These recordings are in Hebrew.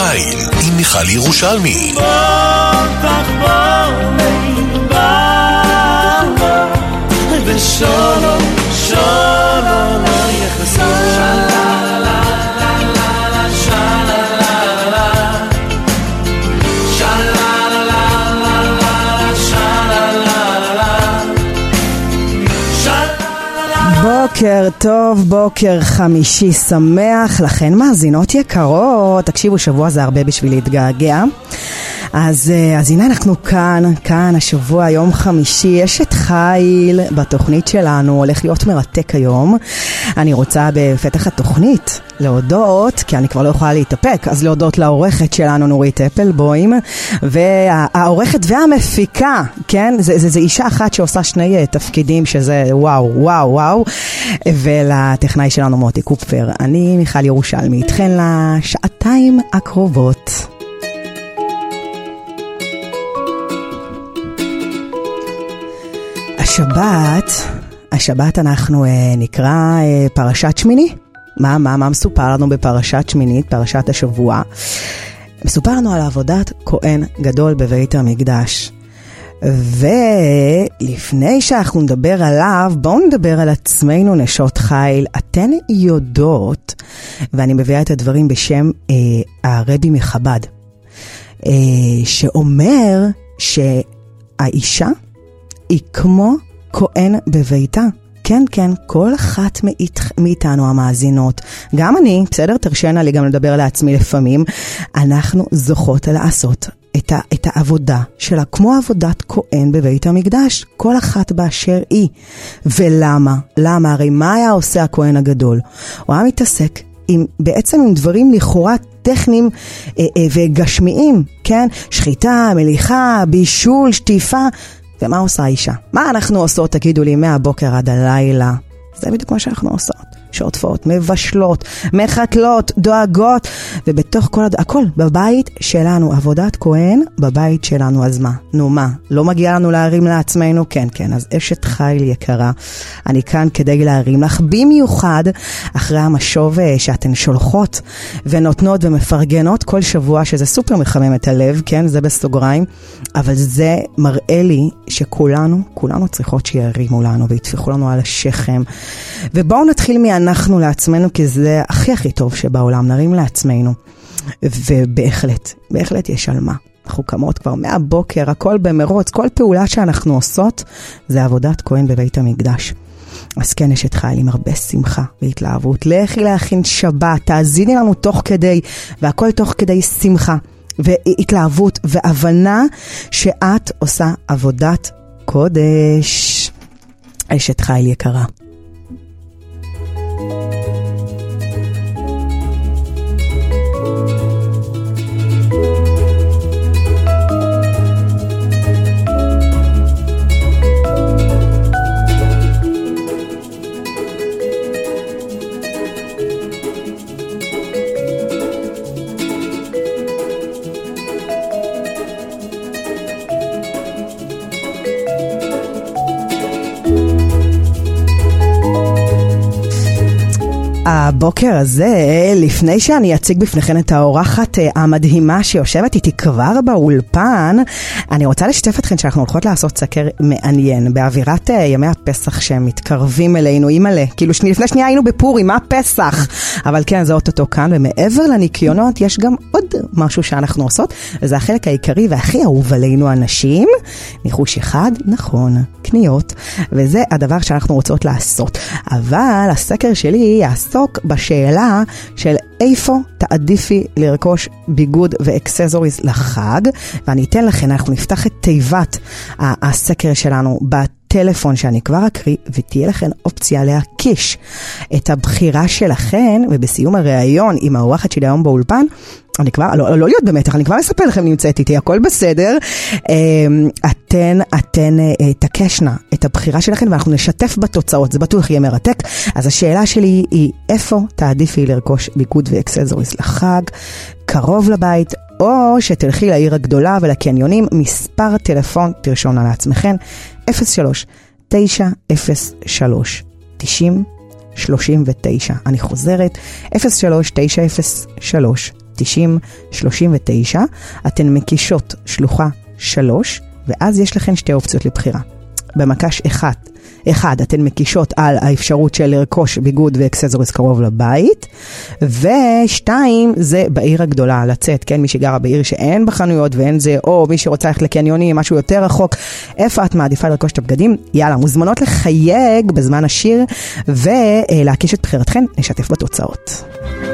חיל עם מיכל ירושלמי. ושולו שולו לא יחסר בוקר טוב, בוקר חמישי שמח, לכן מאזינות יקרות, תקשיבו, שבוע זה הרבה בשביל להתגעגע. אז הנה אנחנו כאן השבוע, יום חמישי, יש את חיל בתוכנית שלנו, הולך להיות מרתק היום. אני רוצה בפתח התוכנית להודות, כי אני כבר לא יכולה להתאפק, אז להודות לעורכת שלנו נורית אפלבוים, והעורכת והמפיקה, כן? זה אישה אחת שעושה שני תפקידים שזה וואו, ולטכנאי שלנו מוטי קופפר. אני מיכל ירושלמי, איתכן לשעתיים הקרובות. השבת אנחנו נקרא פרשת שמיני. מה מסופר לנו בפרשת שמינית, פרשת השבוע? מסופר לנו על עבודת כהן גדול בבית המקדש. ולפני שאנחנו נדבר עליו, בואו נדבר על עצמנו, נשות חיל. אתן יודעות, ואני מביאה את הדברים בשם הרבי מחב"ד, שאומר שהאישה היא כמו כהן בביתה. כן, כל אחת מאיתנו המאזינות, גם אני, בסדר, תרשנה לי גם לדבר לעצמי לפעמים, אנחנו זוכות לעשות את העבודה שלה, כמו עבודת כהן בבית המקדש, כל אחת באשר היא. ולמה? הרי מה היה עושה הכהן הגדול? הוא היה מתעסק בעצם עם דברים לכאורה טכניים וגשמיים, כן? שחיטה, מליחה, בישול, שטיפה. ומה עושה האישה? מה אנחנו עושות, תגידו לי, מהבוקר עד הלילה? זה בדיוק מה שאנחנו עושות. שוטפות, מבשלות, מחתלות, דואגות, ובתוך הכל בבית שלנו, עבודת כהן בבית שלנו. אז מה? נו מה? לא מגיע לנו להרים לעצמנו? כן, אז אשת חיל יקרה, אני כאן כדי להרים לך, במיוחד אחרי המשוב שאתן שולחות ונותנות ומפרגנות כל שבוע, שזה סופר מחמם את הלב, כן, זה בסוגריים, אבל זה מראה לי שכולנו צריכות שירימו לנו ויתפחו לנו על השכם. ובואו נתחיל אנחנו לעצמנו, כי זה הכי טוב שבעולם, נרים לעצמנו. ובהחלט יש על מה. אנחנו קמות כבר מהבוקר, הכל במרוץ, כל פעולה שאנחנו עושות, זה עבודת כהן בבית המקדש. אז כן, יש את חיל עם הרבה שמחה והתלהבות. לכי להכין שבת, תאזיני לנו תוך כדי, והכל תוך כדי שמחה והתלהבות והבנה שאת עושה עבודת קודש. יש את חיל יקרה. הבוקר הזה, לפני שאני אציג בפניכן את האורחת המדהימה שיושבת איתי כבר באולפן, אני רוצה לשתף אתכן שאנחנו הולכות לעשות סקר מעניין, באווירת ימי הפסח שמתקרבים אלינו, אימאלה, כאילו לפני שנייה היינו בפורים, מה פסח? אבל כן, זה אותו כאן, ומעבר לניקיונות יש גם עוד משהו שאנחנו עושות, וזה החלק העיקרי והכי אהוב עלינו אנשים, ניחוש אחד, נכון, קניות, וזה הדבר שאנחנו רוצות לעשות. אבל הסקר שלי יעסוק בשאלה של איפה תעדיפי לרכוש ביגוד ואקססוריז לחג, ואני אתן לכם, אנחנו נפתח את תיבת הסקר שלנו בטלפון שאני כבר אקריא, ותהיה לכם אופציה להקיש את הבחירה שלכם, ובסיום הראיון עם האורחת שלי היום באולפן, אני כבר, לא להיות במתח, אני כבר אספר לכם, נמצאת איתי, הכל בסדר. אתן תקשנה את הבחירה שלכם, ואנחנו נשתף בתוצאות, זה בטוח יהיה מרתק. אז השאלה שלי היא, איפה תעדיפי לרכוש ביגוד ואקססוריז לחג, קרוב לבית, או שתלכי לעיר הגדולה ולקניונים? מספר טלפון, תרשונה לעצמכם, 03-903-9039. אני חוזרת, 03-903-9039. 9039, אתן מקישות שלוחה 3, ואז יש לכן שתי אופציות לבחירה. במקש 1, אתן מקישות על האפשרות של לרכוש ביגוד ואקססוריז קרוב לבית, ו2 זה בעיר הגדולה, לצאת, כן, מי שגרה בעיר שאין בחנויות ואין זה, או מי שרוצה ללכת לקניונים, משהו יותר רחוק, איפה את מעדיפה לרכוש את הבגדים? יאללה, מוזמנות לחייג בזמן השיר, ולהקיש את בחירתכן, נשתף בתוצאות.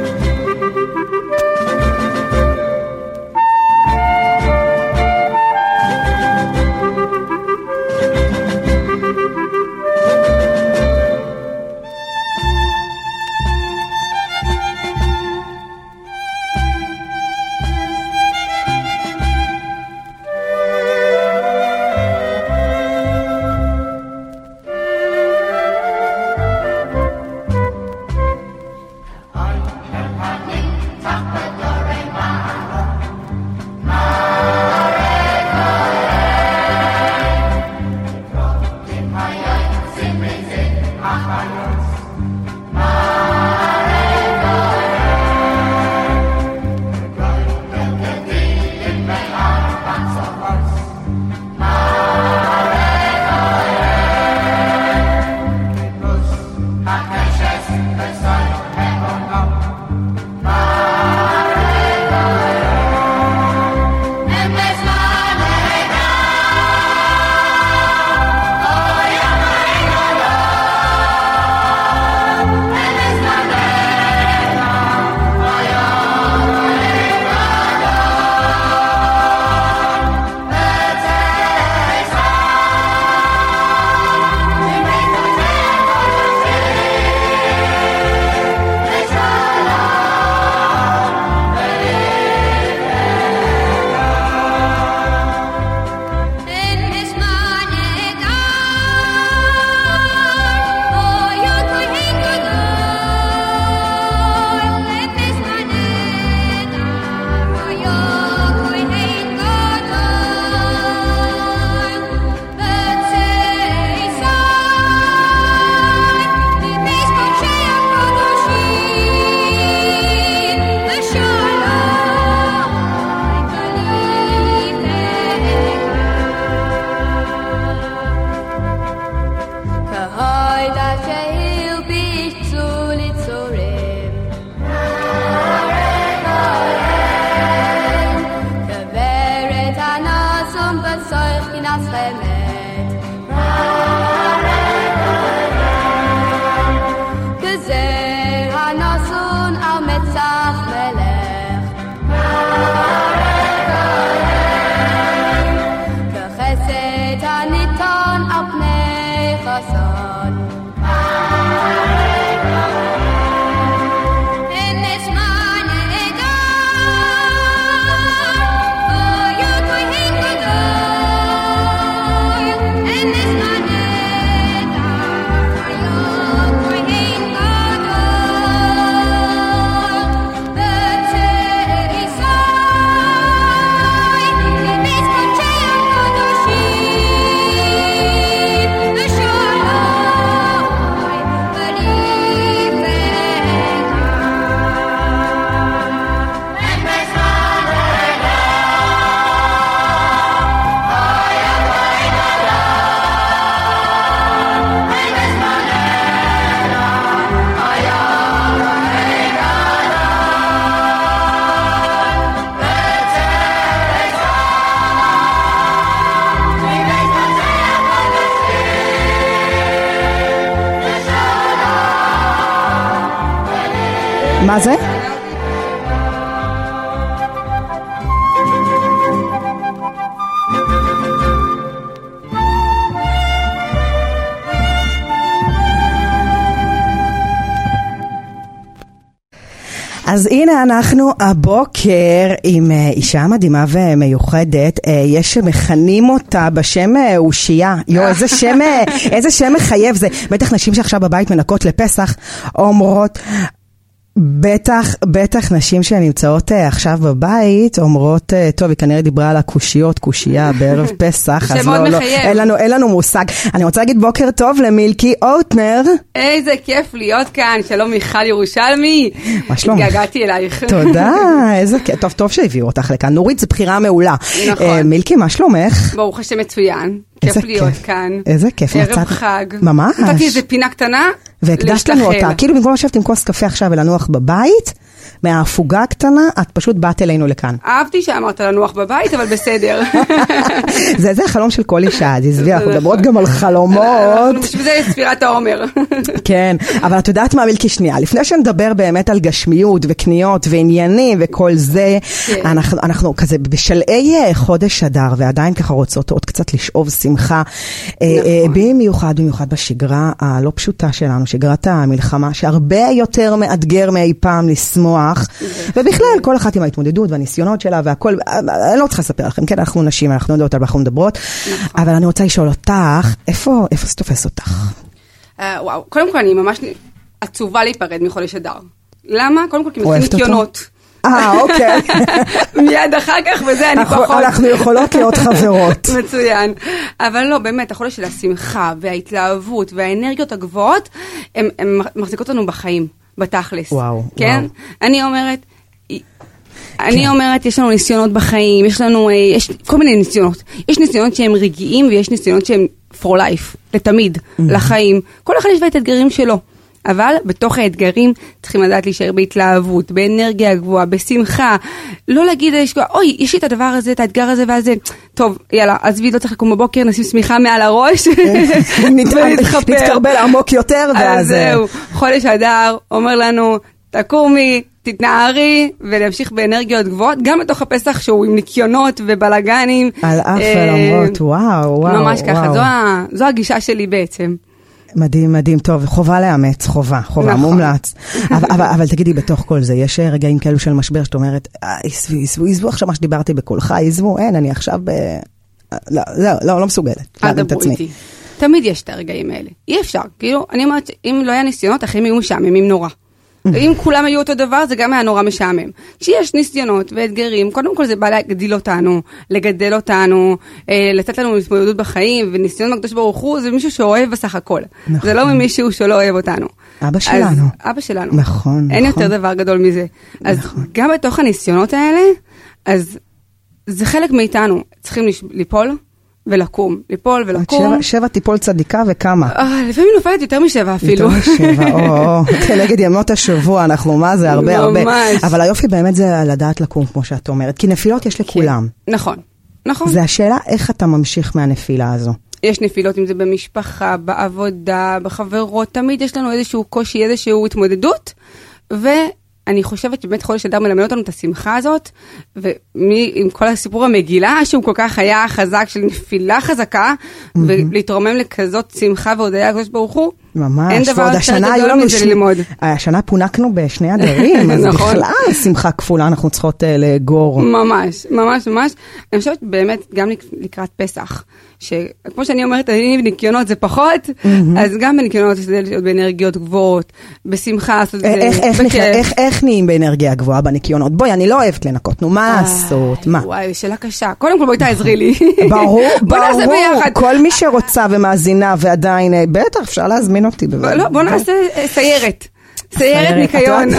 מה זה? אז הנה אנחנו הבוקר עם אישה מדהימה ומיוחדת, יש שמכנים אותה בשם אושיה. איזה שם מחייב זה. בטח נשים שעכשיו בבית מנקות לפסח אומרות, בטח נשים שנמצאות עכשיו בבית, אומרות, טוב, היא כנראה דיברה על הקושיות, קושייה בערב פסח, אז לא, אין לנו מושג. אני רוצה להגיד בוקר טוב למילקי אוטנר. איזה כיף להיות כאן, שלום מיכל ירושלמי. מה שלומך? געגעתי אלייך. תודה, איזה כיף, טוב שהביאו אותך לכאן. נורית, זו בחירה מעולה. נכון. מילקי, מה שלומך? ברוך השם מצוין, כיף להיות כאן. איזה כיף. ערב חג. ממש. נתתי איזה פינה קטנה. והקדשת לנו אותה, כאילו במקום לשבת עם כוס קפה עכשיו ולנוח בבית, מההפוגה הקטנה, את פשוט באת אלינו לכאן. אהבתי שאמרת לנוח בבית, אבל בסדר. זה החלום של כל אישה, עזבי, אנחנו מדברות גם על חלומות. בשביל זה ספירת העומר. כן, אבל את יודעת מה, מילקי, שנייה, לפני שנדבר באמת על גשמיות וקניות ועניינים וכל זה, אנחנו כזה בשלעי חודש אדר, ועדיין ככה רוצות עוד קצת לשאוב שמחה, במיוחד בשגרה הלא פשוטה שלנו, שגרת המלחמה, שהרבה יותר מאתגר מאי פעם לשמוח, ובכלל, כל אחת עם ההתמודדות והניסיונות שלה והכל, אני לא צריכה לספר לכם, כן, אנחנו נשים, אנחנו יודעות על מה אנחנו מדברות, אבל אני רוצה לשאול אותך, איפה זה תופס אותך? וואו, קודם כל אני ממש עצובה להיפרד מחודש אדר. למה? קודם כל כי מתחילים ניקיונות. אוקיי. מיד אחר כך, וזה אני פחות. אנחנו יכולות להיות חברות. מצוין. אבל לא, באמת, החודש של השמחה וההתלהבות והאנרגיות הגבוהות, הן מחזיקות לנו בחיים, בתכלס. וואו. כן? אני אומרת, יש לנו ניסיונות בחיים, יש כל מיני ניסיונות. יש ניסיונות שהם רגעיים, ויש ניסיונות שהם for life, לתמיד, לחיים. כל אחד יש את האתגרים שלו. אבל בתוך האתגרים צריכים לדעת להישאר בהתלהבות, באנרגיה גבוהה, בשמחה. לא להגיד, אוי, יש לי את הדבר הזה, את האתגר הזה והזה. טוב, יאללה, עזבי, לא צריך לקום בבוקר, נשים שמיכה מעל הראש. נתקרבל עמוק יותר, ואז זהו. חודש אדר אומר לנו, תקומי, תתנערי, ולהמשיך באנרגיות גבוהות, גם בתוך הפסח שהוא עם ניקיונות ובלגנים. על אף ולמרות, וואו. ממש ככה, זו הגישה שלי בעצם. מדהים, טוב, חובה לאמץ, חובה, מומלץ. אבל תגידי, בתוך כל זה, יש רגעים כאלו של משבר, שאת אומרת, עזבו עכשיו מה שדיברתי בקולך, עזבו, אני עכשיו לא מסוגלת. אל דברו איתי. תמיד יש את הרגעים האלה. אי אפשר, כאילו, אני אומרת, אם לא היה ניסיונות, החיים היו משעממים נורא. אם כולם היו אותו דבר, זה גם היה נורא משעמם. כשיש ניסיונות ואתגרים, קודם כל זה בא להגדיל אותנו, לגדל אותנו, לתת לנו התמודדות בחיים, וניסיון מהקדוש ברוך הוא, זה מישהו שאוהב בסך הכל. זה לא ממישהו שלא אוהב אותנו. אבא שלנו. אבא שלנו. נכון. אין יותר דבר גדול מזה. אז גם בתוך הניסיונות האלה, אז זה חלק מאיתנו. צריכים ליפול ולקום. ליפול ולקום. 7 טיפול צדיקה וכמה? לפעמים נופלת יותר מ7 אפילו. יותר מ7, כנגד ימות השבוע, אנחנו מה זה הרבה. אבל היופי באמת זה לדעת לקום, כמו שאת אומרת. כי נפילות יש לכולם. נכון. זה השאלה איך אתה ממשיך מהנפילה הזו. יש נפילות, אם זה במשפחה, בעבודה, בחברות, תמיד יש לנו איזשהו קושי, איזשהו התמודדות, ואני חושבת שבאמת חודש אדר מלמד אותנו את השמחה הזאת, ועם כל הסיפור המגילה, שהוא כל כך היה חזק, של נפילה חזקה, ולהתרומם לכזאת שמחה והודיה הקדוש ברוך הוא, ממש, אין דבר יותר גדול מזה ללמוד. השנה פונקנו בשני הדרים, אז בכלל שמחה כפולה אנחנו צריכות לגור. ממש. אני חושבת באמת גם לקראת פסח, שכמו שאני אומרת, אני בניקיונות זה פחות, אז גם בניקיונות זה להיות באנרגיות גבוהות, בשמחה. איך נהיים באנרגיה גבוהה בניקיונות? בואי, אני לא אוהבת לנקות, נו, מה לעשות? מה? וואי, שאלה קשה. קודם כל בואי תעזרי לי. ברור, נעשה ביחד. כל מי שרוצה ומאזינה ועדיין, בטח אפשר להזמין אותי. לא, בוא נעשה סיירת ניקיון.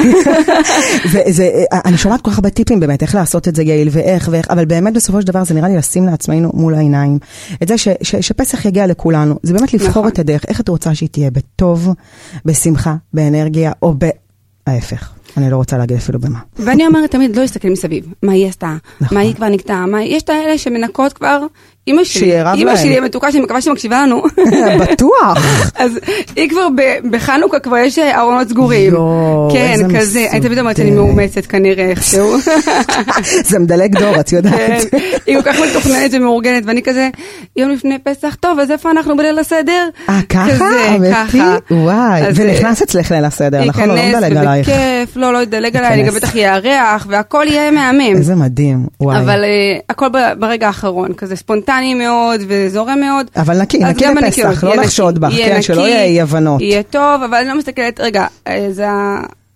אני שומעת כל כך הרבה טיפים באמת, איך לעשות את זה יעיל ואיך, אבל באמת בסופו של דבר זה נראה לי לשים לעצמנו מול העיניים. את זה שפסח יגיע לכולנו, זה באמת לבחור את הדרך, איך את רוצה שהיא תהיה בטוב, בשמחה, באנרגיה, או בהפך. אני לא רוצה להגיד אפילו במה. ואני אומרת תמיד, לא להסתכל מסביב. מה היא עשתה? מה היא כבר נקטעה? יש את האלה שמנקות כבר, אמא שלי המתוקה שאני מקווה שמקשיבה לנו. בטוח. אז היא כבר בחנוכה כבר יש ארונות סגורים. כן, כזה. אני תמיד אומרת שאני מאומצת כנראה איכשהו. זה מדלג דור, את יודעת. היא כל כך מתוכננת ומאורגנת, ואני כזה, יום לפני פסח, טוב, אז איפה אנחנו בליל הסדר? ככה? אמיתי? וואי. ונכנס אצלך ליל הסדר, נכון? לא מדלג עלייך. כיף, לא ידלג עליי, אני גם בטח יערח, והכל יהיה מהמם. איזה מדהים, וואי. אבל הכל ברגע האחרון, כזה ספונטני מאוד וזורם מאוד. אבל נקי לפסח, לא לחשוד בך, כן, שלא יהיה אי הבנות. יהיה טוב, אבל אני לא מסתכלת, רגע, זה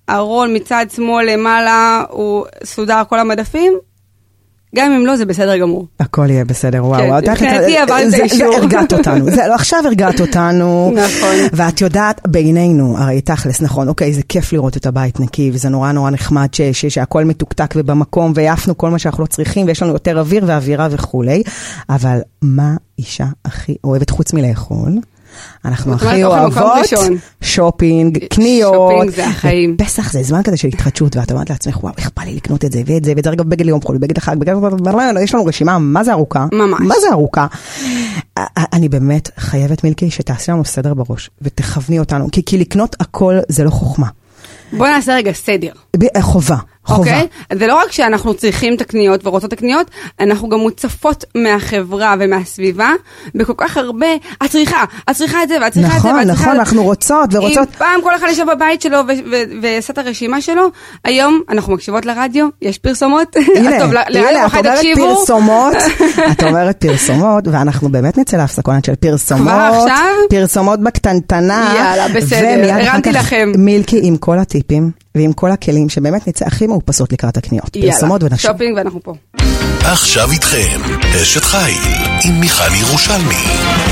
הרול מצד שמאל למעלה, הוא סודר כל המדפים, גם אם לא, זה בסדר גמור. הכל יהיה בסדר, וואו. כן, מבחינתי עברתי את האישור. זה הרגעת אותנו, עכשיו הרגעת אותנו. נכון. ואת יודעת, בינינו, הרי תכלס, נכון, אוקיי, זה כיף לראות את הבית נקי, וזה נורא נורא נחמד שהכל מתוקתק ובמקום, ויפנו כל מה שאנחנו לא צריכים, ויש לנו יותר אוויר ואווירה וכולי. אבל מה אישה הכי אוהבת חוץ מלאכול? אנחנו הכי אוהבות שופינג, קניות. שופינג זה החיים. פסח זה זמן כזה של התחדשות, ואת אומרת לעצמך, וואו, איך בא לי לקנות את זה ואת זה, ואת זה רגע בגד ליום חול, בגד החג, יש לנו רשימה, מה זה ארוכה? ממש. מה זה ארוכה? אני באמת חייבת מילקי שתעשי לנו סדר בראש, ותכווני אותנו, כי לקנות הכל זה לא חוכמה. בוא נעשה רגע סדר. חובה. אוקיי? זה לא רק שאנחנו צריכים את הקניות ורוצות את הקניות, אנחנו גם מוצפות מהחברה ומהסביבה, בכל כך הרבה, את צריכה את זה, ואת צריכה את זה, נכון, אנחנו רוצות ורוצות. אם פעם כל אחד ישב בבית שלו ועשה את הרשימה שלו, היום אנחנו מקשיבות לרדיו, יש פרסומות. הנה, את אומרת פרסומות, את אומרת פרסומות, ואנחנו באמת נצא להפסקונת של פרסומות. כבר עכשיו? פרסומות בקטנטנה. יאללה, בסדר, הרמתי לכם. מילקי עם כל הטיפים. ועם כל הכלים שבאמת נצא הכי מאופסות לקראת הקניות. פרסומות ונשים. שופינג ואנחנו פה. עכשיו איתכם, אשת חיל, עם מיכל ירושלמי.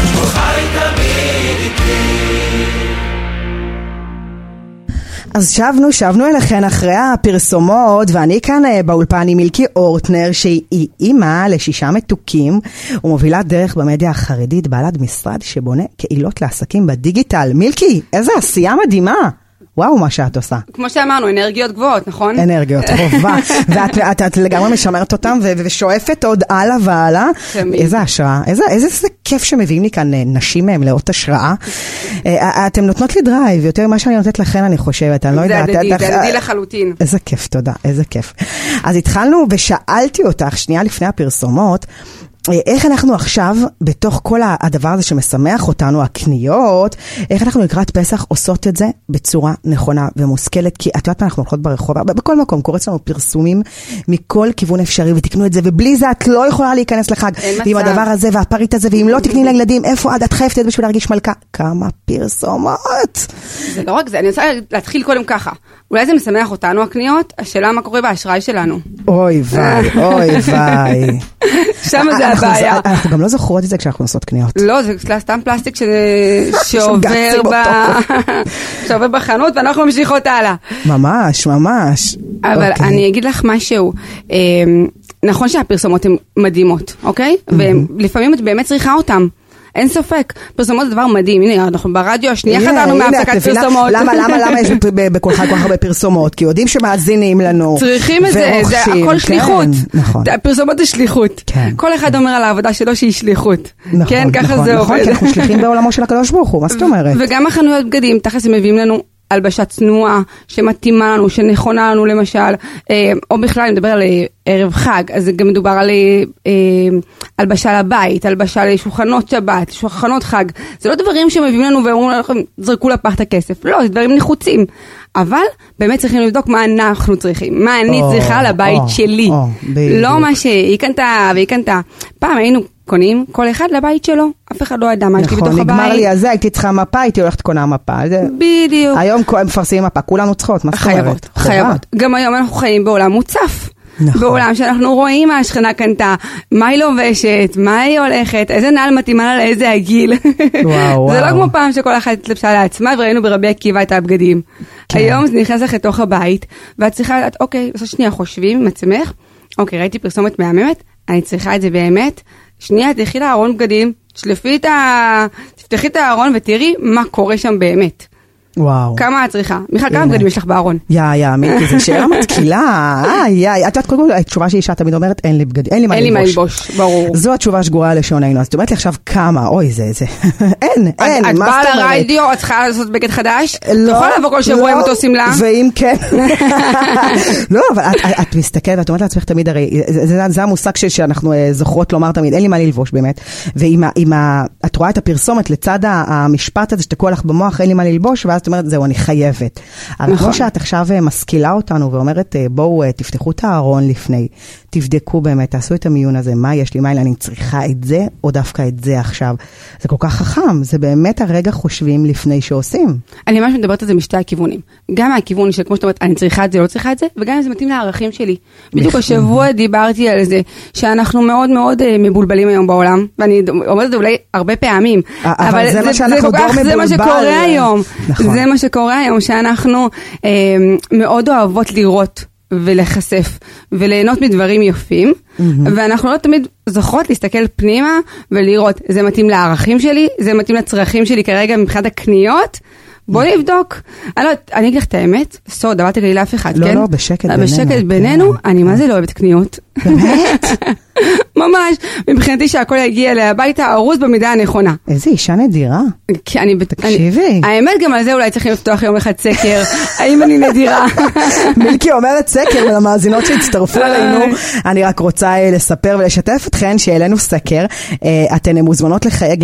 אז שבנו אליכן אחרי הפרסומות, ואני כאן באולפן עם מילקי אורטנר, שהיא אימא ל6 מתוקים, ומובילה דרך במדיה החרדית, בעלת משרד שבונה קהילות לעסקים בדיגיטל. מילקי, איזה עשייה מדהימה. וואו, מה שאת עושה. כמו שאמרנו, אנרגיות גבוהות, נכון? אנרגיות, חובה. ואת לגמרי משמרת אותם ושואפת עוד הלאה והלאה. איזה השראה. איזה כיף שמביאים לי כאן נשים מהם לאות השראה. אתם נותנות לי דרייב, יותר מה שאני נותנת לכן, אני חושבת. אני לא יודעת. זה הדדי לחלוטין. איזה כיף, תודה, איזה כיף. אז התחלנו ושאלתי אותך, שנייה לפני הפרסומות, איך אנחנו עכשיו, בתוך כל הדבר הזה שמשמח אותנו, הקניות, איך אנחנו לקראת פסח עושות את זה בצורה נכונה ומושכלת, כי את יודעת מה, אנחנו הולכות ברחוב, בכל מקום קורץ לנו פרסומים מכל כיוון אפשרי, ותקנו את זה, ובלי זה את לא יכולה להיכנס לחג, ועם הדבר הזה והפריט הזה, ואם לא תקני לילדים, איפה את חייבת את בשביל להרגיש מלכה? כמה פרסומות. זה לא רק זה, אני רוצה להתחיל קודם ככה. אולי זה משמח אותנו הקניות, השאלה מה קורה באשראי שלנו. אוי ויי. שם זה הבעיה. אנחנו גם לא זוכרות את זה כשאנחנו עושות קניות. לא, זה סתם פלסטיק שעובר בחנות, ואנחנו ממשיכות הלאה. ממש. אבל אני אגיד לך משהו. נכון שהפרסומות הן מדהימות, אוקיי? ולפעמים את באמת צריכה אותן. אין ספק, פרסומות זה דבר מדהים. הנה, אנחנו ברדיו השנייה חזרנו מהפסקת פרסומות. למה יש בכל כך הרבה פרסומות? כי יודעים שמאזינים לנו. צריכים את זה, זה הכל שליחות. פרסומות זה שליחות. כל אחד אומר על העבודה שלו שהיא שליחות. כן, ככה זה עובד. כי אנחנו שליחים בעולמו של הקדוש ברוך הוא, מה זאת אומרת? וגם החנויות בגדים, תכף הם מביאים לנו הלבשה צנועה, שמתאימה לנו, שנכונה לנו למשל, או בכלל אני מדבר על ערב חג, אז גם מדובר על הלבשה לבית, הלבשה לשולחנות שבת, שולחנות חג, זה לא דברים שמביאים לנו ואומרים לכם, זרקו לפח את הכסף, לא, זה דברים נחוצים, אבל באמת צריכים לבדוק מה אנחנו צריכים, מה אני צריכה לבית שלי, לא מה שהיא קנתה והיא קנתה. פעם היינו קונים כל אחד לבית שלו, אף אחד לא ידע מה יש לי בתוך הבית. נכון, נגמר לי הזה, הייתי צריכה מפה, הייתי הולכת קונה מפה. בדיוק. היום מפרסמים מפה, כולנו צריכות, מה זאת אומרת? חייבות. גם היום אנחנו חיים בעולם מוצף. בעולם שאנחנו רואים מה השכנה קנתה, מה היא לובשת, מה היא הולכת, איזה נעל מתאימה לה לאיזה הגיל. זה לא כמו פעם שכל אחת התלבשה לעצמה, וראינו ברבי עקיבא את הבגדים. היום זה נכנס לך לתוך הבית, ואת צריכה לדעת, אוקיי, לעשות שנייה חושבים עם עצמך, אוקיי, ראיתי פרסומת מהממת, אני צריכה את זה באמת, שנייה, תלכי לארון בגדים, תפתחי את הארון ותראי מה קורה שם באמת. וואו. כמה את צריכה? מיכל, כמה בגדים יש לך בארון? מיקי, זה שאלה מתקילה. את יודעת, קודם כל, התשובה שאישה תמיד אומרת, אין לי בגדים, אין לי מה ללבוש. ברור. זו התשובה שגורה לשוננו. אז את אומרת לי עכשיו כמה, אוי, זה. אין. את באה לרדיו, את צריכה לעשות בגד חדש? לא. תוכל לבוא כל שבוע עם אותו סמלה? ואם כן. לא, אבל את מסתכלת, ואת אומרת לעצמך תמיד, הרי, זה המושג שאנחנו זוכרות לומר תמיד, אין לי מה ללבוש באמת. ואם את רואה את הפרסומת לצד המשפט הזה שתקוע לך במוח, אין לי מה ללבוש, ואז ואז את אומרת, זהו, אני חייבת. אבל כמו שאת עכשיו משכילה אותנו ואומרת, בואו תפתחו את הארון לפני, תבדקו באמת, תעשו את המיון הזה, מה יש לי, מה אני צריכה את זה, או דווקא את זה עכשיו. זה כל כך חכם, זה באמת הרגע חושבים לפני שעושים. אני ממש מדברת על זה משתי הכיוונים. גם מהכיוון של, כמו שאת אומרת, אני צריכה את זה, לא צריכה את זה, וגם אם זה מתאים לערכים שלי. בדיוק השבוע דיברתי על זה, שאנחנו מאוד מאוד מבולבלים היום בעולם, ואני אומרת את זה אולי הרבה פעמים, אבל זה מה שאנחנו דור מבולבל. זה מה שקורה היום. זה מה שקורה היום, שאנחנו מאוד אוהבות לראות ולחשף וליהנות מדברים יפים, ואנחנו לא תמיד זוכרות להסתכל פנימה ולראות, זה מתאים לערכים שלי, זה מתאים לצרכים שלי כרגע מבחינת הקניות, בוא נבדוק. אני אגיד לך את האמת, סוד, דברתי לי לאף אחד, כן? לא, בשקט בינינו. בשקט בינינו, אני מה זה לא אוהבת קניות. באמת? ממש, מבחינתי שהכל יגיע להביתה ארוז במידה הנכונה. איזה אישה נדירה. תקשיבי. האמת גם על זה אולי צריכים לפתוח יום אחד סקר, האם אני נדירה. מילקי אומרת סקר, ולמאזינות שהצטרפו אלינו, אני רק רוצה לספר ולשתף אתכן שאלינו סקר, אתן מוזמנות לחייג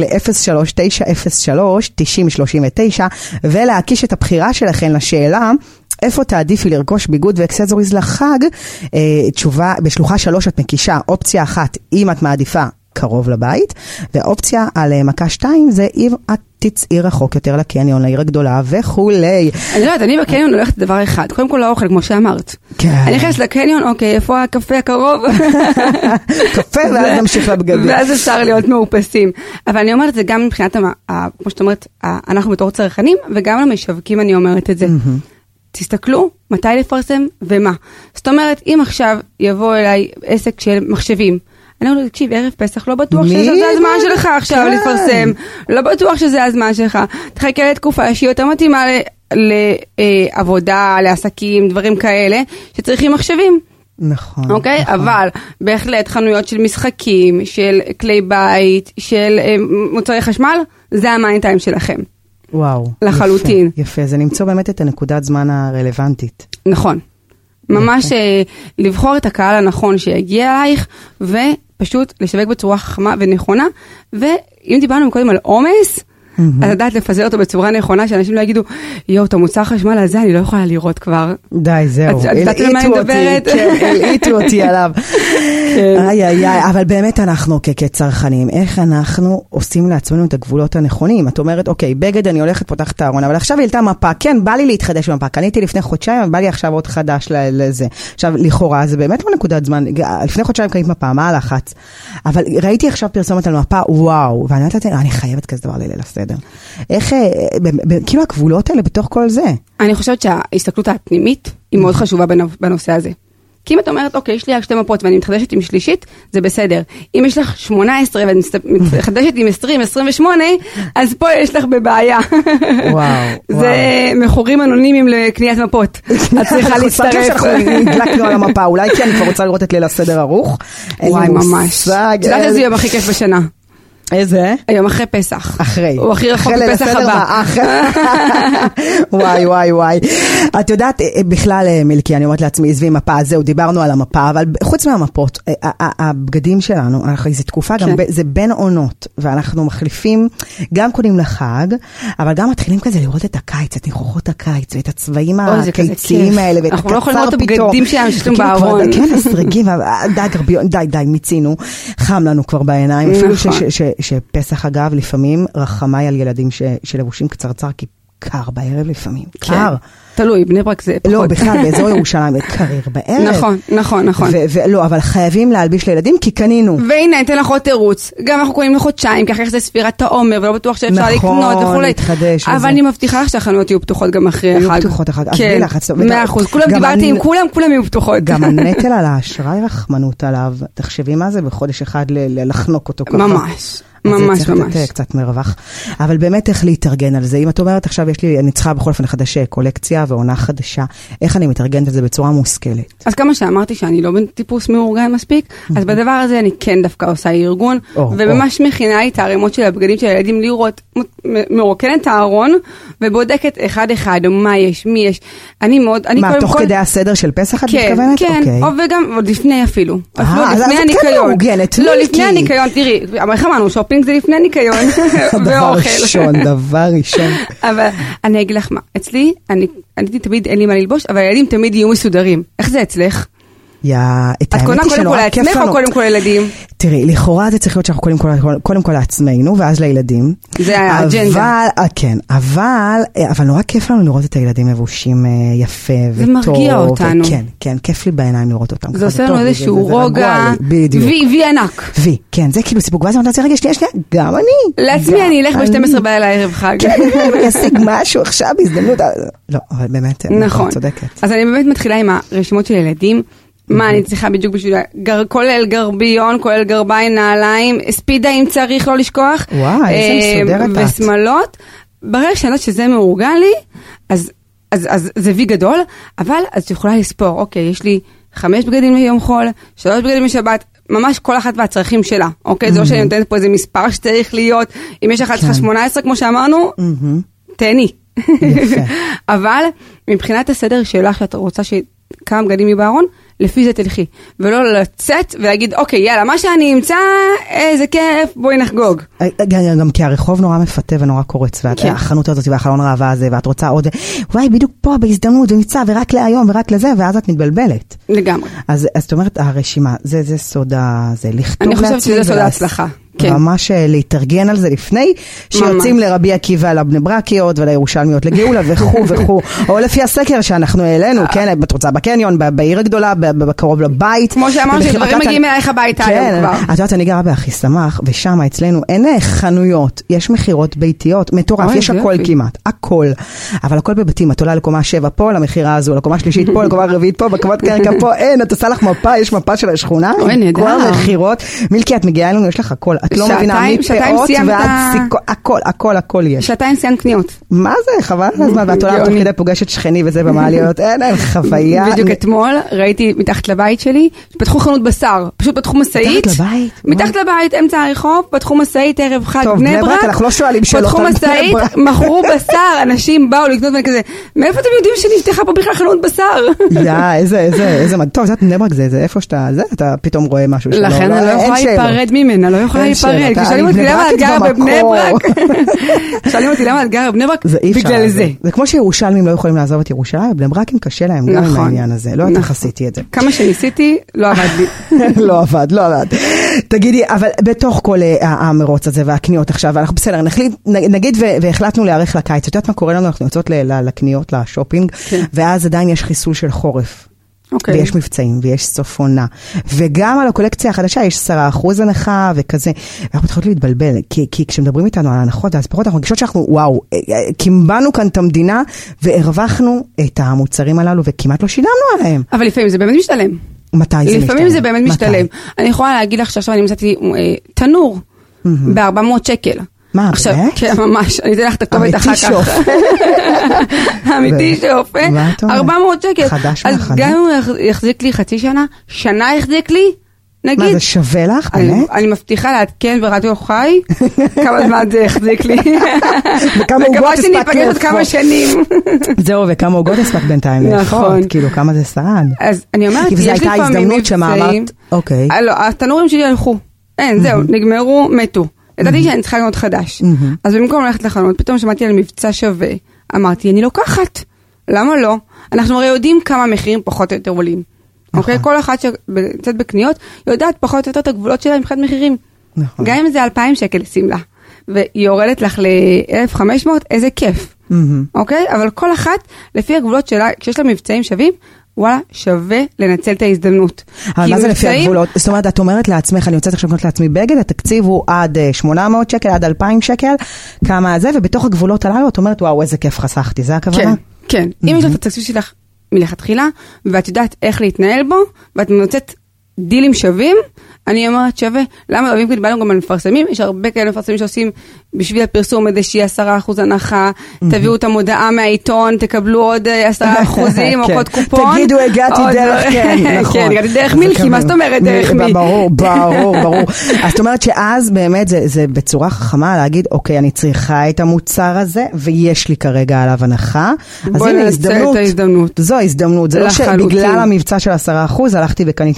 ל-03-903-9039, ולהקיש את הבחירה שלכן לשאלה, איפה תעדיפי לרכוש ביגוד ואקססוריז לחג? תשובה, בשלוחה 3 את מקישה, אופציה 1, אם את מעדיפה קרוב לבית, ואופציה על מכה 2 זה אם את תצאי רחוק יותר לקניון, לעיר הגדולה וכולי. אני לא יודעת, אני בקניון הולכת לדבר אחד, קודם כל לאוכל, כמו שאמרת. אני נכנס לקניון, אוקיי, איפה הקפה הקרוב? קפה, ואז נמשיך לבגדים. ואז אפשר להיות מאופסים. אבל אני אומרת את זה גם מבחינת, כמו שאת אומרת, אנחנו בתור צרכנים, וגם למשווקים אני אומרת את זה. תסתכלו מתי לפרסם ומה. זאת אומרת, אם עכשיו יבוא אליי עסק של מחשבים, אני אומרת, תקשיב, ערב פסח, לא בטוח שזה הזמן שלך עכשיו לפרסם, לא בטוח שזה הזמן שלך, תחכה לתקופה שהיא יותר מתאימה לעבודה, לעסקים, דברים כאלה, שצריכים מחשבים. נכון. אוקיי? אבל בהחלט חנויות של משחקים, של כלי בית, של מוצרי חשמל, זה המיין טיים שלכם. וואו. לחלוטין. יפה, זה למצוא באמת את הנקודת זמן הרלוונטית. נכון. ממש לבחור את הקהל הנכון שיגיע אלייך, ופשוט לשווק בצורה חכמה ונכונה, ואם דיברנו קודם על אומס, אז לדעת לפזר אותו בצורה נכונה, שאנשים לא יגידו, יואו, את המוצר חשמל הזה אני לא יכולה לראות כבר. די, זהו. הלעיטו אותי עליו. אבל באמת אנחנו כצרכנים, איך אנחנו עושים לעצמנו את הגבולות הנכונים? את אומרת, אוקיי, בגד אני הולכת פותחת את הארון, אבל עכשיו העלתה מפה, כן, בא לי להתחדש במפה, קניתי לפני חודשיים, בא לי עכשיו עוד חדש לזה. עכשיו, לכאורה, זה באמת לא נקודת זמן, לפני חודשיים קנית מפה, מה הלחץ? אבל ראיתי עכשיו פרסומת על מפה, וואו, ואני אומרת, אני חייבת כזה דבר ליל הסדר. איך, כאילו הגבולות האלה בתוך כל זה? אני חושבת שההסתכלות הפנימית היא מאוד חשובה בנושא הזה. כי אם את אומרת, אוקיי, יש לי רק 2 מפות ואני מתחדשת עם שלישית, זה בסדר. אם יש לך 18 ואת מתחדשת עם 20, 28, אז פה יש לך בבעיה. וואו. זה מכורים אנונימיים לקניית מפות. את צריכה להצטרף. נדלקנו על המפה, אולי כי אני כבר רוצה לראות את ליל הסדר ערוך. וואי, ממש. את יודעת איזה יום הכי כיף בשנה? איזה? היום אחרי פסח. אחרי. הוא הכי רחוק בפסח הבא. וואי, וואי, וואי. את יודעת, בכלל, מילקי, אני אומרת לעצמי, עזבי מפה, זהו, דיברנו על המפה, אבל חוץ מהמפות, הבגדים שלנו, זו תקופה, גם זה בין עונות, ואנחנו מחליפים, גם קונים לחג, אבל גם מתחילים כזה לראות את הקיץ, את ניחוחות הקיץ, ואת הצבעים הקיציים האלה, ואת אנחנו לא יכולים לראות את הבגדים שלנו שיש לנו בארון. כן, הסרגים, די, מיצינו, חם לנו כבר בעיניים, אפילו שפסח אגב, לפעמים רחמי על ילדים שלבושים קצרצר, כי קר בערב לפעמים. קר. תלוי, בני ברק זה פחות. לא, בכלל, באזור ירושלים, קריר בערב. נכון. לא, אבל חייבים להלביש לילדים, כי קנינו. והנה, ניתן לך עוד תירוץ. גם אנחנו קוראים לחודשיים, ככה זה ספירת העומר, ולא בטוח שאפשר לקנות וכו'. נכון, להתחדש. אבל אני מבטיחה לך שהחנויות יהיו פתוחות גם אחרי החג. יהיו פתוחות אחר כך. כן, 100%. כולם דיברתי עם כולם יהיו פתוחות. גם הנטל על האשראי רחמנות עליו. תחשבי מה זה בחודש אחד לחנוק אותו ככה. ממש. צריך לתת קצת מרווח. אבל באמת איך להתארגן על זה? אם את אומרת עכשיו אני צריכה בכל אופן לחדש קולקציה ועונה חדשה, איך אני מתארגנת על זה בצורה מושכלת? אז כמה שאמרתי שאני לא טיפוס מאורגן מספיק, אז בדבר הזה אני כן דווקא עושה ארגון, וממש מכינה לי את הערימות של הבגדים של הילדים לראות, מרוקנת את הארון, ובודקת אחד מה יש, מי יש. מה, תוך כדי הסדר של פסח את מתכוונת? כן, וגם עוד לפני אפילו. אז את כן מאורגנת. לא, לפני הניקיון, תראי, איך אמרנו, שופינג זה לפני ניקיון ואוכל. דבר ראשון. אבל אני אגיד לך מה, אצלי, אני תמיד אין לי מה ללבוש, אבל הילדים תמיד יהיו מסודרים. איך זה אצלך? את את קונה קודם כל לעצמך או קודם כל לילדים? תראי, לכאורה זה צריך להיות שאנחנו קודם כל לעצמנו, ואז לילדים. זה האג'נדה. כן, אבל נורא כיף לנו לראות את הילדים מבושים יפה וטוב. זה מרגיע אותנו. כן, כן, כיף לי בעיניים לראות אותם. זה עושה לנו איזשהו רוגע, וי ענק. וי, כן, זה כאילו סיפוק, ואז אני רוצה רגע, שנייה, גם אני. לעצמי אני אלך ב-12 בערב ערב חג. כן, אני אשיג משהו עכשיו בהזדמנות. לא, אבל באמת, נכון. צודקת. אז אני באמת מתחילה עם הרשימות של ילדים. מה אני צריכה בדיוק בשביל, כולל גרביון, כולל גרביים, נעליים, ספידה אם צריך לא לשכוח. וואי, איזה מסודרת את. ושמלות. ברגע שאני שזה מאורגן לי, אז זה וי גדול, אבל אז את יכולה לספור, אוקיי, יש לי 5 בגדים ליום חול, 3 בגדים לשבת, ממש כל אחת והצרכים שלה, אוקיי? זה לא שאני נותנת פה איזה מספר שצריך להיות, אם יש אחת 18 כמו שאמרנו, תהני. יפה. אבל מבחינת הסדר שלך, שאת רוצה כמה בגדים מבארון, לפי זה תלכי, ולא לצאת ולהגיד, אוקיי, יאללה, מה שאני אמצא, איזה כיף, בואי נחגוג. גם כי הרחוב נורא מפתה ונורא קורץ, והחנות הזאת והחלון ראווה הזה, ואת רוצה עוד, וואי, בדיוק פה בהזדמנות, ומצא, ורק להיום, ורק לזה, ואז את מתבלבלת. לגמרי. אז זאת אומרת, הרשימה, זה סודה, זה לכתוב לעצמי. אני חושבת שזה סודה הצלחה. ממש להתארגן על זה לפני שיוצאים לרבי עקיבא לבני ברקיות ולירושלמיות לגאולה וכו' או לפי הסקר שאנחנו העלינו, כן, את רוצה בקניון, בעיר הגדולה, בקרוב לבית. כמו שאמר שדברים מגיעים אלייך הביתה היום כבר. את יודעת, אני גרה באחי שמח, ושם אצלנו אין חנויות, יש מחירות ביתיות, מטורף, יש הכל כמעט, הכל. אבל הכל בבתים, את עולה לקומה 7 פה, למחירה הזו, לקומה שלישית פה, לקומה רביעית פה, בקומת קרקע פה, אין, את עושה לך מפה, יש מפה של השכונה, כל המחירות. מילקי, את מגיעה אלינו, יש לך הכל. את לא מבינה מפאות ועד הכל יש. שעתיים סיימת קניות. מה זה? חבל הזמן, ואת עולה תוך כדי פוגשת שכני וזה במעליות, אין חוויה. בדיוק אתמול ראיתי מתחת לבית שלי, פתחו חנות בשר, פשוט פתחו מסעית. מתחת לבית? מתחת לבית, אמצע הרחוב, פתחו מסעית ערב חג בני ברק. אנחנו לא שואלים שאלות. פתחו מסעית, מכרו בשר, אנשים באו לקנות וכזה, מאיפה אתם יודעים שנפתחה פה בכלל חנות בשר? איזה טוב, זה בני ברק, זה איפה שאתה, אתה פתאום רואה משהו שלא. לכן אני לא יכולה להיפרד ממנה, לא יכולה להיפרד. שואלים אותי למה את גרה בבני ברק. שואלים אותי למה את גרה בבני ברק, בגלל זה. זה כמו שירושלמים לא יכולים לעזוב את ירושלים, בני ברקים קשה להם גם עם העניין הזה. לא הייתה חסיתי את זה. כמה שניסיתי, לא עבד לי. לא עבד. תגידי, אבל בתוך כל המרוץ הזה והקניות עכשיו, אנחנו בסדר, נגיד והחלטנו להיערך לקיץ. את יודעת מה קורה לנו? אנחנו יוצאות לקניות, לשופינג, ואז עדיין יש חיסול של חורף. ויש מבצעים, ויש סוף עונה, וגם על הקולקציה החדשה יש 10% הנחה וכזה, ואנחנו מתחילות להתבלבל, כי כשמדברים איתנו על ההנחות, אז פחות אנחנו מרגישות שאנחנו, וואו, קימבנו כאן את המדינה, והרווחנו את המוצרים הללו, וכמעט לא שילמנו עליהם. אבל לפעמים זה באמת משתלם. מתי זה משתלם? לפעמים זה באמת משתלם. אני יכולה להגיד לך שעכשיו אני מצאתי תנור, ב-400 שקל. מה, עכשיו, כן, ממש, אני אתן לך את הכתובת אחר כך. אמיתי שאופה. 400 שקל. חדש אז גם אם הוא יחזיק לי חצי שנה יחזיק לי, נגיד. מה, זה שווה לך, באמת? אני מבטיחה לעדכן ברדיו חי, כמה זמן זה יחזיק לי. וכמה עוגות הספק מקווה שניפגש עוד כמה שנים. זהו, וכמה עוגות הספק בינתיים. נכון. כאילו, כמה זה שרד. אז אני אומרת, יש לפעמים מבצעים. אוקיי. לא, התנורים שלי הלכו. אין, זהו, נגמרו, מתו. ידעתי שאני צריכה לקנות חדש. אז במקום ללכת לחנות, פתאום שמעתי על מבצע שווה. אמרתי, אני לוקחת. למה לא? אנחנו הרי יודעים כמה מחירים פחות או יותר עולים. אוקיי? כל אחת שיוצאת בקניות, יודעת פחות או יותר את הגבולות שלה מבחינת מחירים. גם אם זה 2,000 שקל סמלה, והיא יורדת לך ל-1,500, איזה כיף. אוקיי? אבל כל אחת, לפי הגבולות שלה, כשיש לה מבצעים שווים, וואלה, שווה לנצל את ההזדמנות. אבל מה זה לפי הגבולות? זאת אומרת, את אומרת לעצמך, אני יוצאת עכשיו לקנות לעצמי בגד, התקציב הוא עד 800 שקל, עד 2,000 שקל, כמה זה, ובתוך הגבולות הללו, את אומרת, וואו, איזה כיף חסכתי, זה הכוונה? כן. אם יש לך את התקציב שלך מלכתחילה, ואת יודעת איך להתנהל בו, ואת מוצאת דילים שווים, אני אומרת שווה. למה אוהבים קיבלנו גם על מפרסמים? יש הרבה כאלה מפרסמים שעושים בשביל הפרסום איזושהי 10% הנחה, תביאו את המודעה מהעיתון, תקבלו עוד 10% או קוד קופון. תגידו, הגעתי דרך, כן, נכון. כן, הגעתי דרך מילקי, מה זאת אומרת דרך מי? ברור. אז זאת אומרת שאז באמת זה בצורה חכמה להגיד, אוקיי, אני צריכה את המוצר הזה, ויש לי כרגע עליו הנחה. אז הנה הזדמנות. זו ההזדמנות. זה לא שבגלל המבצע של 10% הלכתי וקניתי משהו ב-1,000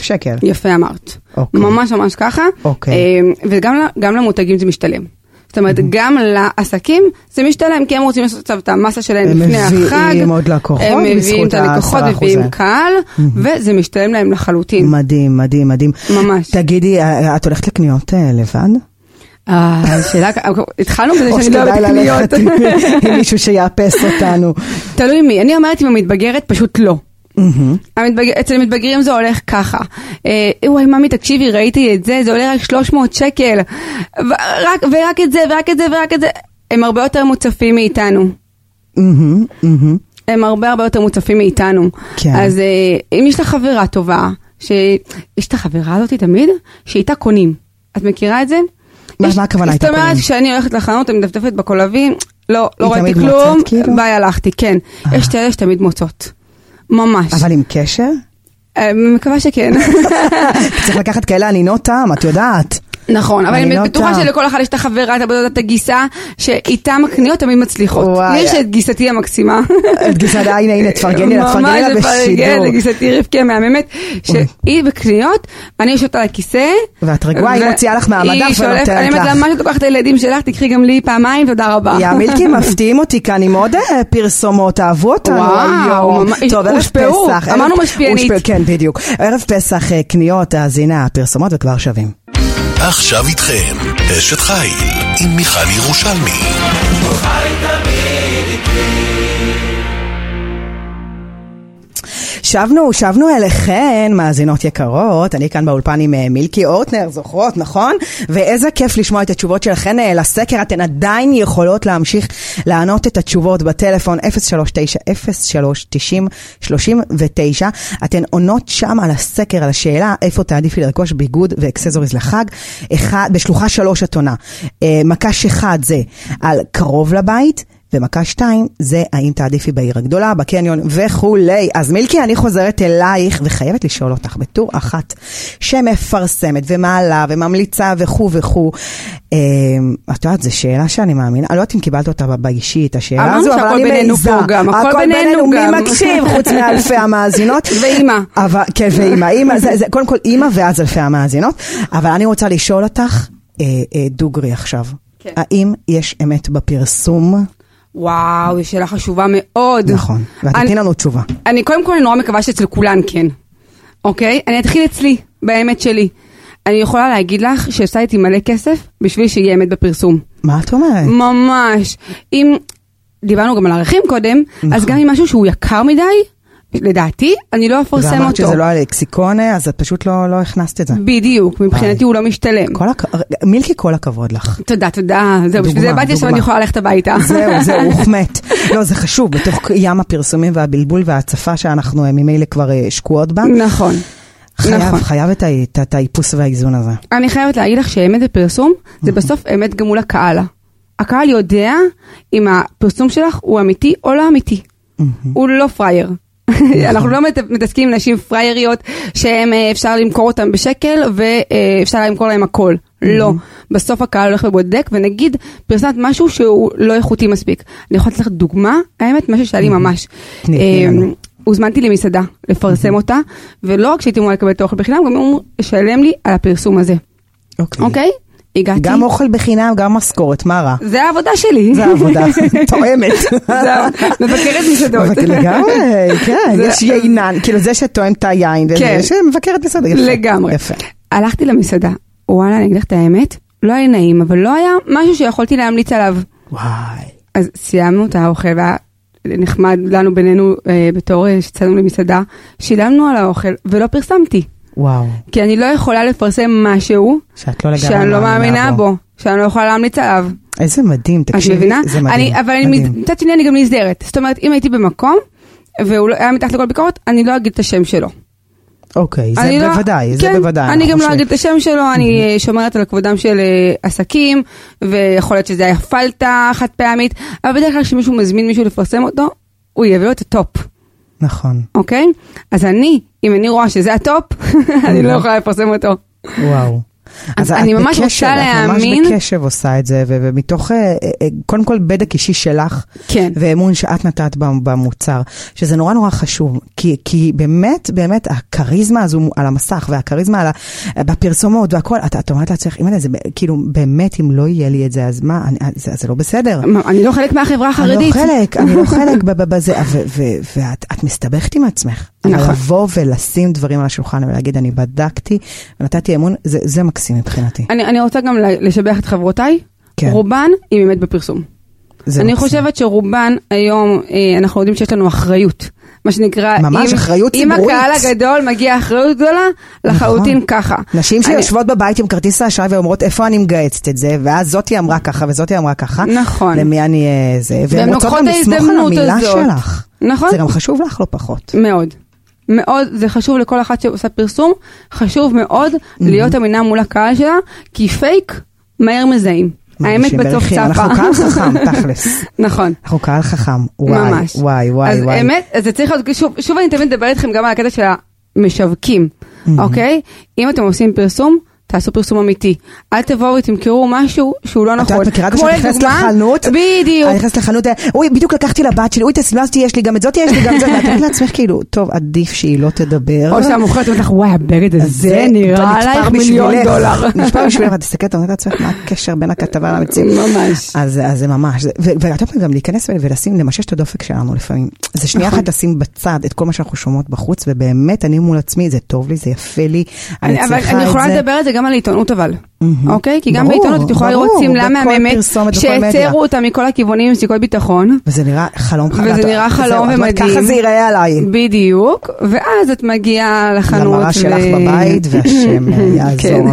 שקל. יפה אמרת. אוקיי. ממש ממש ככה. אוקיי. וגם למותגים זה משתלם. זאת אומרת, גם לעסקים זה משתלם, כי הם רוצים לעשות את המסה שלהם לפני החג. הם מביאים עוד לקוחות, הם מביאים את הלקוחות, מביאים קהל, וזה משתלם להם לחלוטין. מדהים, מדהים, מדהים. ממש. תגידי, את הולכת לקניות לבד? השאלה, התחלנו בזה שאני לא אוהבת קניות. עם מישהו שיאפס אותנו. תלוי מי, אני אומרת עם המתבגרת פשוט לא. אצל המתבגרים זה הולך ככה, וואי ממי תקשיבי ראיתי את זה, זה עולה רק 300 שקל, ורק את זה ורק את זה ורק את זה, הם הרבה יותר מוצפים מאיתנו. הם הרבה יותר מוצפים מאיתנו. אז אם יש לך חברה טובה, יש את החברה הזאת תמיד, שאיתה קונים, את מכירה את זה? מה הכוונה איתה קונים? זאת אומרת שאני הולכת לחנות, אני מדפדפת בקולבים, לא ראיתי כלום, ביי הלכתי, כן. יש תאלה שתמיד מוצאות. ממש. אבל עם קשר? מקווה שכן. צריך לקחת כאלה ענינות טעם, את יודעת. נכון, אבל אני בטוחה שלכל אחד יש את החברה, את הגיסה, שאיתם הקניות תמיד מצליחות. יש את גיסתי המקסימה. את גיסתי, הנה, תפרגני לה בשידור. ממש לפרגן, לגיסתי רבקה מהממת, שהיא בקניות, אני יש אותה לכיסא. ואת רגועה, היא מוציאה לך מהמדף ונותנת לך. אני אומרת, מה שאת לוקחת את הילדים שלך, תקחי גם לי פעמיים, תודה רבה. יא מילקי, מפתיעים אותי כאן עם עוד פרסומות, אהבו אותנו. וואו, הושפעו, אמרנו משפיענית. כן, בדיוק. ערב פסח קניות, האזינה, פרסומות וכבר שווים. עכשיו איתכם, אשת חיל, עם מיכל ירושלמי. שבנו אליכן, מאזינות יקרות, אני כאן באולפן עם מילקי אורטנר, זוכרות, נכון? ואיזה כיף לשמוע את התשובות שלכן לסקר, אתן עדיין יכולות להמשיך לענות את התשובות בטלפון 039-03-90-39, אתן עונות שם על הסקר, על השאלה, איפה תעדיפי לרכוש ביגוד ואקססוריז לחג, בשלוחה 3 את עונה, מקש 1 זה על קרוב לבית, ומכה 2 זה האם תעדיפי בעיר הגדולה, בקניון וכולי. אז מילקי, אני חוזרת אלייך וחייבת לשאול אותך בתור אחת שמפרסמת ומעלה וממליצה וכו'. את יודעת, זו שאלה שאני מאמינה, אני לא יודעת אם קיבלת אותה באישית, השאלה הזו, אבל אני מעיזה. הכל בינינו גם. מי מקשיב חוץ מאלפי המאזינות? ואימא. כן, ואימא. קודם כל אימא ואז אלפי המאזינות. אבל אני רוצה לשאול אותך דוגרי עכשיו. האם יש אמת בפרסום? וואו, זו שאלה חשובה מאוד. נכון, ותתני לנו תשובה. אני קודם כל נורא מקווה שאצל כולן כן. אוקיי? אני אתחיל אצלי, באמת שלי. אני יכולה להגיד לך שעושה איתי מלא כסף בשביל שיהיה אמת בפרסום. מה את אומרת? ממש. אם דיברנו גם על ערכים קודם, אז גם אם משהו שהוא יקר מדי, לדעתי, אני לא אפרסם אותו. ואמרת שזה לא על לקסיקונה, אז את פשוט לא הכנסת את זה. בדיוק, מבחינתי הוא לא משתלם. מילקי, כל הכבוד לך. תודה. זהו, בשביל זה באתי עכשיו אני יכולה ללכת הביתה. זהו, הוחמת. לא, זה חשוב, בתוך ים הפרסומים והבלבול וההצפה שאנחנו ממילא כבר שקועות בה. נכון. חייב את האיפוס והאיזון הזה. אני חייבת להגיד לך שאמת בפרסום, זה בסוף אמת גם מול הקהל. הקהל יודע אם הפרסום שלך הוא אמיתי או לא אמיתי. הוא לא פרייר. אנחנו לא מתעסקים עם נשים פרייריות שהם אפשר למכור אותם בשקל ואפשר למכור להם הכל. לא. בסוף הקהל הולך ובודק ונגיד פרסמת משהו שהוא לא איכותי מספיק. אני יכולה לתת לך דוגמה, האמת משהו שאלי ממש. הוזמנתי למסעדה לפרסם אותה, ולא רק שהייתי אמורה לקבל את האוכל בחינם, גם הוא לשלם לי על הפרסום הזה. אוקיי? הגעתי. גם אוכל בחינם, גם משכורת, מה רע? זה העבודה שלי. זה העבודה, תואמת. מבקרת מסעדות. לגמרי, כן, יש יינן, כאילו זה שתואם את היין, וזה שמבקרת מסעדה. לגמרי. הלכתי למסעדה, וואלה, אני אגיד לך את האמת, לא היה נעים, אבל לא היה משהו שיכולתי להמליץ עליו. וואי. אז סיימנו את האוכל, נחמד לנו בינינו בתור שצאנו למסעדה, שילמנו על האוכל ולא פרסמתי. וואו. כי אני לא יכולה לפרסם משהו שאני לא מאמינה בו, שאני לא יכולה להמליץ עליו. איזה מדהים, תקשיבי, זה מדהים. אבל מצד שני אני גם נזהרת. זאת אומרת, אם הייתי במקום, והוא היה מתחת לכל ביקורת, אני לא אגיד את השם שלו. אוקיי, זה בוודאי, זה בוודאי. אני גם לא אגיד את השם שלו, אני שומרת על כבודם של עסקים, ויכול להיות שזה היה פלטה חד פעמית, אבל בדרך כלל כשמישהו מזמין מישהו לפרסם אותו, הוא יביא לו את הטופ. נכון. אוקיי? אז אם אני רואה שזה הטופ, אני לא יכולה לפרסם אותו. וואו. אז אני ממש רוצה להאמין. את ממש בקשב עושה את זה, ומתוך, קודם כל בדק אישי שלך, כן. ואמון שאת נתת במוצר, שזה נורא נורא חשוב, כי באמת, באמת, הקריזמה הזו על המסך, והקריזמה בפרסומות והכל, את אומרת לעצמך, כאילו, באמת, אם לא יהיה לי את זה, אז מה, זה לא בסדר. אני לא חלק מהחברה החרדית. אני לא חלק בזה, ואת מסתבכת עם עצמך. לבוא ולשים דברים על השולחן ולהגיד, אני בדקתי ונתתי אמון, זה מקסים מבחינתי. אני רוצה גם לשבח את חברותיי, רובן היא באמת בפרסום. אני חושבת שרובן היום, אנחנו יודעים שיש לנו אחריות. מה שנקרא, ממש אחריות ציבורית. אם הקהל הגדול מגיע אחריות גדולה, לחלוטין ככה. נשים שיושבות בבית עם כרטיס האשראי ואומרות, איפה אני מגייצת את זה, ואז זאתי אמרה ככה וזאתי אמרה ככה. נכון. למי אני זה, והן רוצות גם לסמוך על המילה שלך. נכון. זה גם חשוב לך לא פחות. מאוד. מאוד, זה חשוב לכל אחת שעושה פרסום, חשוב מאוד להיות אמינה מול הקהל שלה, כי פייק מהר מזהים. האמת בסוף צפה. אנחנו קהל חכם, תכלס. נכון. אנחנו קהל חכם. ממש. וואי. אז האמת, אז זה צריך להיות, שוב אני תמיד מדבר איתכם גם על הקטע של המשווקים, אוקיי? אם אתם עושים פרסום, תעשו פרסום אמיתי. אל תבואו ותמכרו משהו שהוא לא נכון. את מכירה את שאת נכנסת לחנות? בדיוק. אני נכנסת לחנות, אוי, בדיוק לקחתי לבת שלי, אוי, תסמסתי, יש לי גם את זאת, יש לי גם את זאת, ואת אומרת לעצמך כאילו, טוב, עדיף שהיא לא תדבר. או שהמוכרת אומרת לך, וואי, הבגד הזה נראה עלייך $1,000,000. נשפר בשבילך, את תסתכלת, אומרת לעצמך, מה הקשר בין הכתבה למציאות? ממש. אז זה ממש. ואת אומרת גם להיכנס ולשים, למשש את הדופק שלנו לפעמים. זה שנייה אחת לשים בצד את כל מה שאנחנו שומעות בחוץ, ובאמת אני מול עצמי, זה טוב לי, זה יפה לי, אני צריכה את זה. אני יכולה לדבר על זה גם על העיתונות אבל. אוקיי? כי גם בעיתונות את יכולה לראות סמלה מהממת שהצרו אותה מכל הכיוונים עם סיכוי ביטחון. וזה נראה חלום חלום. וזה נראה חלום ומדהים. ככה זה יראה עליי. בדיוק. ואז את מגיעה לחנות. למראה שלך בבית והשם יעזור.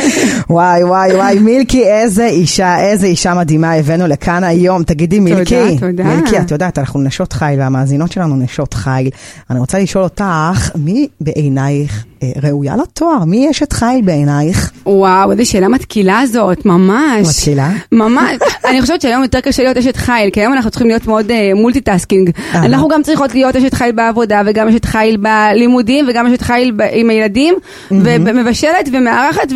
וואי. מילקי, איזה אישה מדהימה הבאנו לכאן היום. תגידי מילקי. תודה. מילקי, את יודעת, אנחנו נשות חיל והמאזינות שלנו נשות חיל. אני רוצה לשאול אותך, מי בעינייך ראויה לתואר? מי יש את חיל בעינייך? וואו, איזו שאלה מתקילה הזאת, ממש. מתקילה? ממש. אני חושבת שהיום יותר קשה להיות אשת חיל, כי היום אנחנו צריכים להיות מאוד מולטיטאסקינג. אנחנו גם צריכות להיות אשת חיל בעבודה, וגם אשת חיל בלימודים, וגם אשת חיל עם הילדים, ומבשלת ומארחת,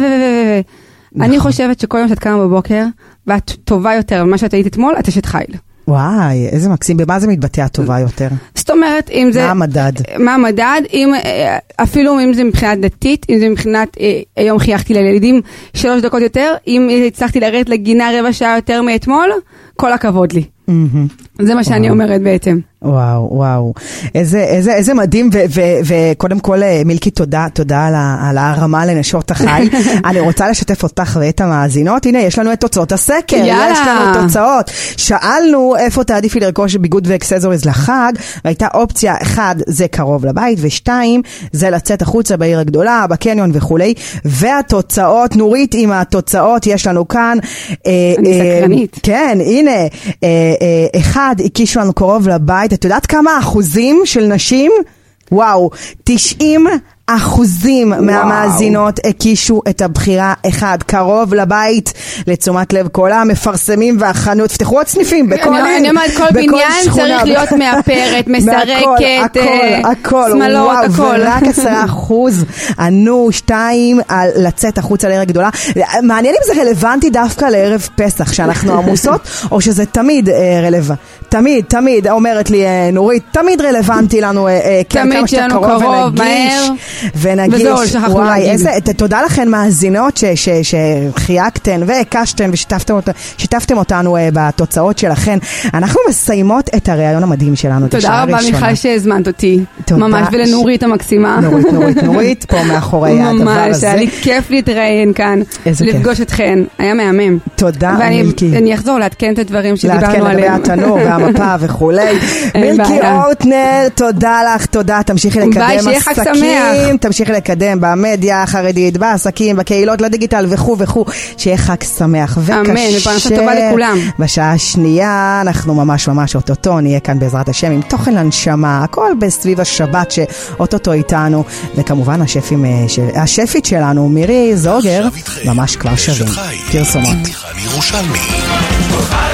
אני חושבת שכל יום שאת קמה בבוקר, ואת טובה יותר ממה שאת היית אתמול, את אשת חיל. וואי, איזה מקסים, במה זה מתבטא הטובה יותר? זאת אומרת, אם זה... מה המדד? אפילו אם זה מבחינת דתית, אם זה מבחינת, היום חייכתי לילדים 3 דקות יותר, אם הצלחתי לרדת לגינה 15 שעה יותר מאתמול, כל הכבוד לי. זה מה שאני אומרת בעצם. וואו. איזה מדהים, וקודם כל מילקי תודה על הרמה לנשות החי. אני רוצה לשתף אותך ואת המאזינות. הנה, יש לנו את תוצאות הסקר. יש לנו תוצאות. שאלנו איפה תעדיפי לרכוש ביגוד ואקססוריז לחג, והייתה אופציה 1, זה קרוב לבית, ו2, זה לצאת החוצה בעיר הגדולה, בקניון וכולי. והתוצאות, נורית עם התוצאות, יש לנו כאן. אני סקרנית. כן, הנה. 1, הקישו לנו קרוב לבית. את יודעת כמה אחוזים של נשים? וואו, 90% מהמאזינות הקישו את הבחירה 1, קרוב לבית, לתשומת לב כל המפרסמים והחנות, פתחו עוד סניפים בכל עיר. אני אומרת, כל בניין צריך להיות מאפרת, מסרקת, שמלות, הכל. ורק 10% ענו 2 על לצאת החוצה לעיר הגדולה. מעניין אם זה רלוונטי דווקא לערב פסח, שאנחנו עמוסות, או שזה תמיד רלוונטי. תמיד, אומרת לי נורית, תמיד רלוונטי לנו, תמיד שלנו קרוב, מהר. ונגיש, וואי, תודה לכן מאזינות שחייגתן והקשתן ושיתפתם אותנו בתוצאות שלכן. אנחנו מסיימות את הרעיון המדהים שלנו. תודה רבה מיכל שהזמנת אותי, ממש, ולנורית המקסימה. נורית, פה מאחורי הדבר הזה. ממש, היה לי כיף להתראיין כאן, לפגוש אתכן, היה מהמם. תודה, מילקי. ואני אחזור לעדכן את הדברים שדיברנו עליהם. לעדכן לגבי התנור והמפה וכולי. מילקי אורטנר, תודה לך, תודה, תמשיכי לקדם עסקים, תמשיכי לקדם במדיה החרדית, בעסקים, בקהילות, לדיגיטל וכו', שיהיה חג שמח אמן, ופרנסה טובה לכולם. בשעה השנייה אנחנו ממש אוטוטו נהיה כאן בעזרת השם עם תוכן לנשמה, הכל בסביב השבת שאוטוטו איתנו, וכמובן השפית שלנו מירי זוגר ממש כבר שווים. פרסומות.